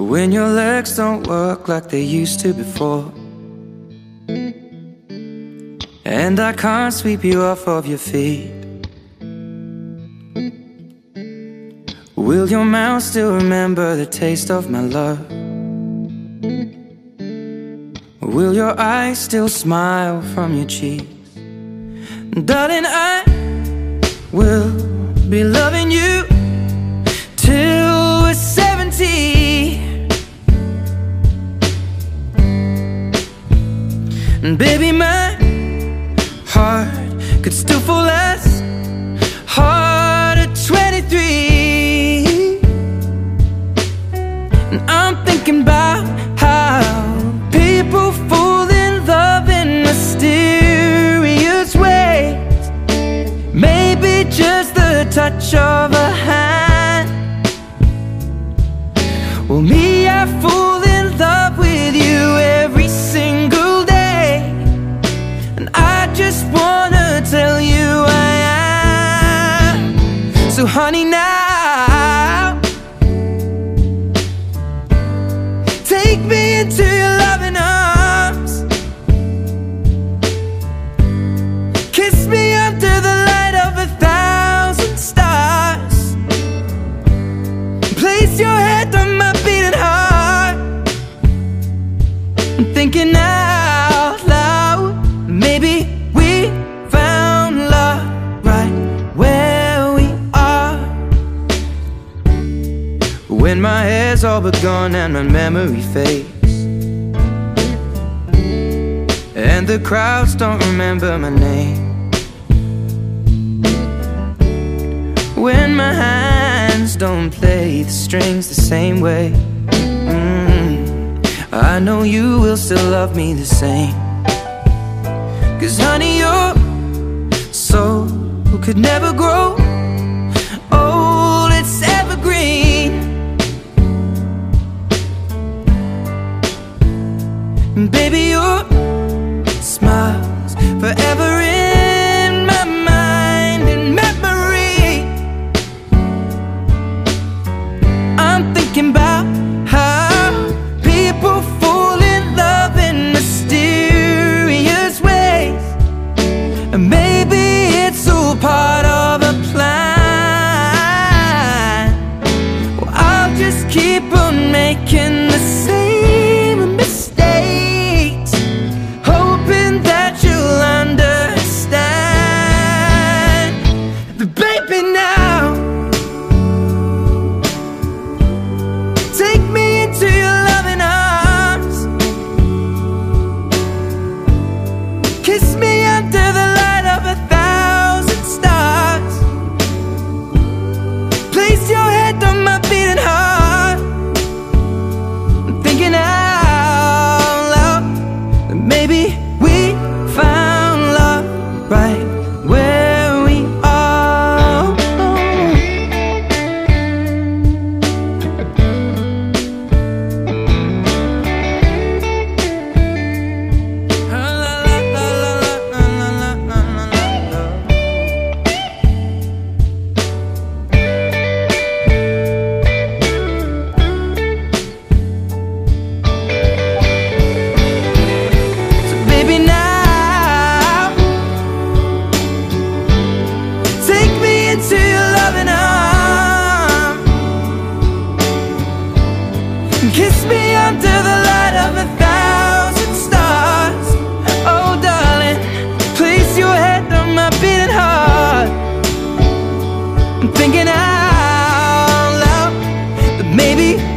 when your legs don't work like they used to before, and I can't sweep you off of your feet. Will your mouth still remember the taste of my love? Will your eyes still smile from your cheeks? Darling, I will be loving you till we're 70. And baby, my heart could still fall as hard at 23. And I'm thinking about how people fall in love in mysterious ways. Maybe just the touch of a hand. Well, me, I fall in love with you every single day, and I just wanna tell you I am. So honey, now take me into your loving arms. Kiss me under the light of 1,000 stars. Place your head on my beating heart. I'm thinking out loud, maybe we found love right where we are. When my hair's all but gone and my memory fades, and the crowds don't remember my name, when my hands don't play the strings the same way, I know you will still love me the same. 'Cause honey, your soul could never grow old, it's evergreen. And baby, your smile's forever in my mind and memory. I'm thinking about how people fall in love in mysterious ways, and maybe it's all part of a plan. Well, I'll just keep on making the same mistakes, hoping that you'll understand. But baby, now take me into your loving arms. Kiss me under the light of 1,000 stars. Place your head on my beating heart. I'm thinking out loud that maybe we found love right where we are. So baby, now take me into your loving arms. Kiss me under the light of 1,000 stars. Oh darling, place your head on my beating heart. I'm thinking out loud that maybe